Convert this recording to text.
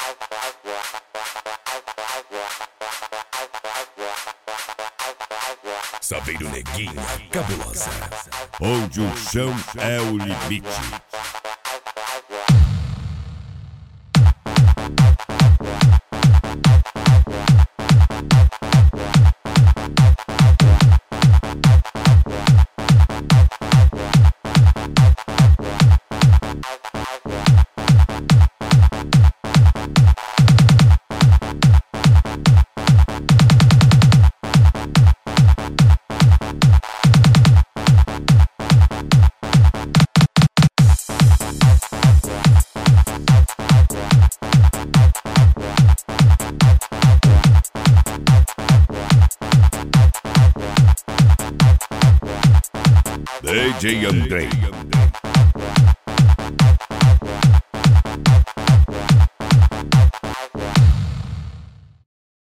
Saveiro Neguinha Cabulosa, onde o chão é o limite. DJ Andrei.